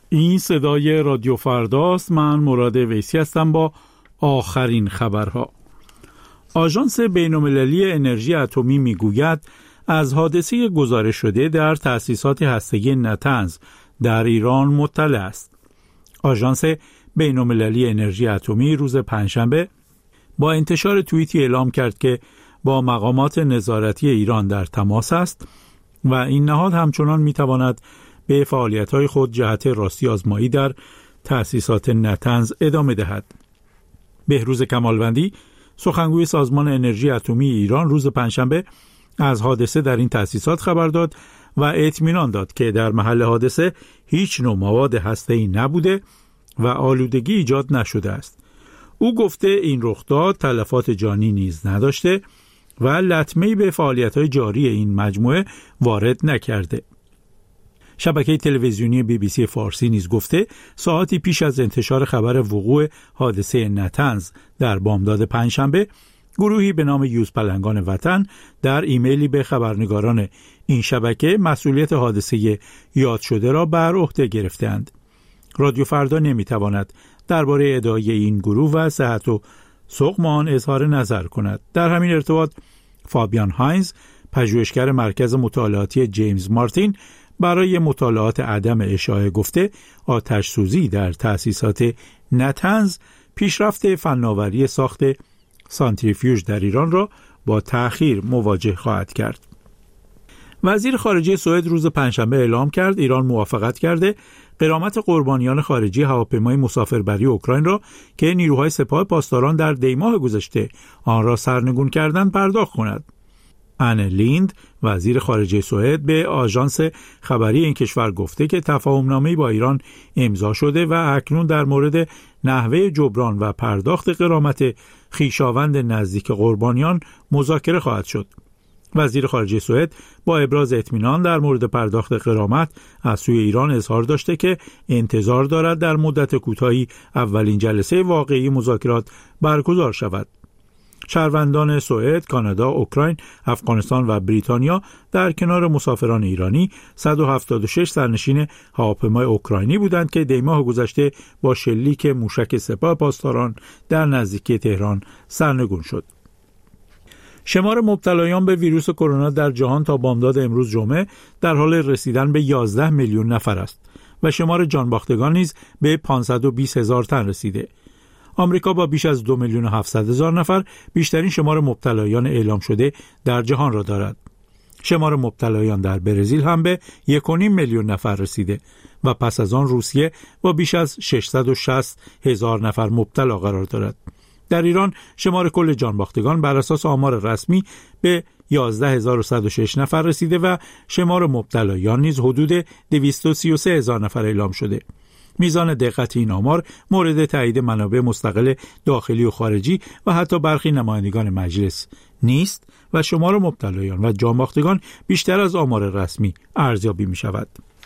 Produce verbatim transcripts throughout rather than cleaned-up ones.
این صدای رادیو فرداست. من مراد ویسی هستم با آخرین خبرها. آژانس بین‌المللی انرژی اتمی میگوید از حادثه گزارش شده در تأسیسات هسته‌ای نتنز در ایران مطلع است. آژانس بین‌المللی انرژی اتمی روز پنجشنبه با انتشار توییتی اعلام کرد که با مقامات نظارتی ایران در تماس است و این نهاد همچنان میتواند به فعالیت‌های خود جهت راستی آزمایی در تأسیسات نتنز ادامه دهد. بهروز کمالوندی، سخنگوی سازمان انرژی اتمی ایران، روز پنجشنبه از حادثه در این تأسیسات خبر داد و اطمینان داد که در محل حادثه هیچ نوع مواد هسته‌ای نبوده و آلودگی ایجاد نشده است. او گفته این رخداد تلفات جانی نیز نداشته و لطمه‌ای به فعالیت‌های جاری این مجموعه وارد نکرده. شبکه تلویزیونی بی بی سی فارسی نیز گفته ساعتی پیش از انتشار خبر وقوع حادثه نتنز در بامداد پنجشنبه، گروهی به نام یوز پلنگان وطن در ایمیلی به خبرنگاران این شبکه مسئولیت حادثه یاد شده را بر عهده گرفتند. رادیو فردا نمیتواند درباره ادعای این گروه و صحت و سقم آن اظهار نظر کند. در همین ارتباط فابیان هاینز، پژوهشگر مرکز مطالعاتی جیمز مارتین، برای مطالعات عدم اشاعه گفته آتش سوزی در تأسیسات نتنز پیشرفت فناوری ساخت سانتریفیوژ در ایران را با تأخیر مواجه خواهد کرد. وزیر خارجه سوئد روز پنجشنبه اعلام کرد ایران موافقت کرده غرامت قربانیان خارجی هواپیمای مسافربری اوکراین را که نیروهای سپاه پاسداران در دی‌ماه گذشته آن را سرنگون کردند پرداخت کند. آنه لیند، وزیر خارجه سوئد، به آژانس خبری این کشور گفته که تفاهم‌نامه‌ای با ایران امضا شده و اکنون در مورد نحوه جبران و پرداخت غرامت خویشاوند نزدیک قربانیان مذاکره خواهد شد. وزیر خارجه سوئد با ابراز اطمینان در مورد پرداخت غرامت از سوی ایران اظهار داشته که انتظار دارد در مدت کوتاهی اولین جلسه واقعی مذاکرات برگزار شود. شهروندان سوئد، کانادا، اوکراین، افغانستان و بریتانیا در کنار مسافران ایرانی صد و هفتاد و شش سرنشین هواپیمای اوکراینی بودند که دی‌ماه گذشته با شلیک موشک سپاه پاسداران در نزدیکی تهران سرنگون شد. شمار مبتلایان به ویروس کرونا در جهان تا بامداد امروز جمعه در حال رسیدن به یازده میلیون نفر است و شمار جانباختگان نیز به پانصد و بیست هزار تن رسیده. آمریکا با بیش از دو میلیون و هفتصد هزار نفر بیشترین شمار مبتلایان اعلام شده در جهان را دارد. شمار مبتلایان در برزیل هم به یک و نیم میلیون نفر رسیده و پس از آن روسیه با بیش از ششصد و شصت هزار نفر مبتلا قرار دارد. در ایران شمار کل جانباختگان بر اساس آمار رسمی به یازده هزار و صد و شش نفر رسیده و شمار مبتلایان نیز حدود دویست و سی و سه هزار نفر اعلام شده. میزان دقت این آمار مورد تایید منابع مستقل داخلی و خارجی و حتی برخی نمایندگان مجلس نیست و شمار مبتلایان و جانباختگان بیشتر از آمار رسمی ارزیابی می شود.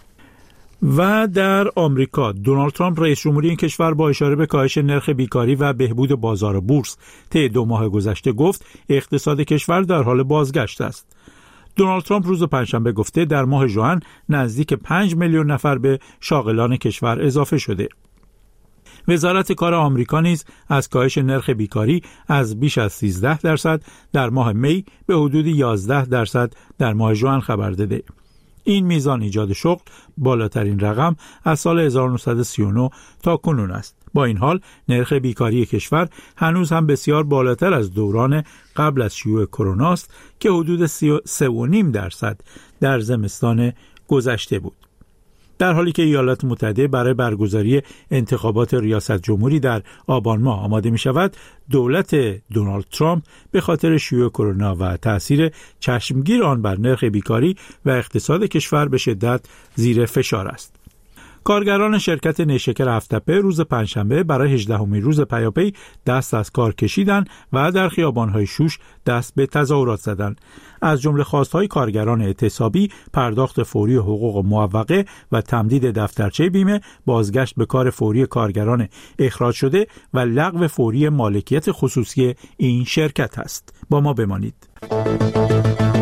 و در آمریکا دونالد ترامپ رئیس جمهوری این کشور با اشاره به کاهش نرخ بیکاری و بهبود بازار بورس طی دو ماه گذشته گفت اقتصاد کشور در حال بازگشت است. دونالد ترامپ روز پنجشنبه گفته در ماه ژوئن نزدیک پنج میلیون نفر به شاغلان کشور اضافه شده. وزارت کار آمریکا نیز از کاهش نرخ بیکاری از بیش از سیزده درصد در ماه می به حدود یازده درصد در ماه ژوئن خبر داده. این میزان ایجاد شغل بالاترین رقم از سال هزار و نهصد و سی و نه تا کنون است. با این حال نرخ بیکاری کشور هنوز هم بسیار بالاتر از دوران قبل از شیوع کرونا است که حدود سه و نیم درصد در زمستان گذشته بود. در حالی که ایالات متحده برای برگزاری انتخابات ریاست جمهوری در آبان ماه آماده می شود، دولت دونالد ترامپ به خاطر شیوع کرونا و تأثیر چشمگیر آن بر نرخ بیکاری و اقتصاد کشور به شدت زیر فشار است. کارگران شرکت نیشکر هفت‌تپه روز پنجشنبه برای هجدهمین روز پیاپی دست از کار کشیدند و در خیابان‌های شوش دست به تظاهرات زدند. از جمله خواست‌های کارگران اعتصابی پرداخت فوری حقوق معوقه و تمدید دفترچه بیمه، بازگشت به کار فوری کارگران اخراج شده و لغو فوری مالکیت خصوصی این شرکت است. با ما بمانید.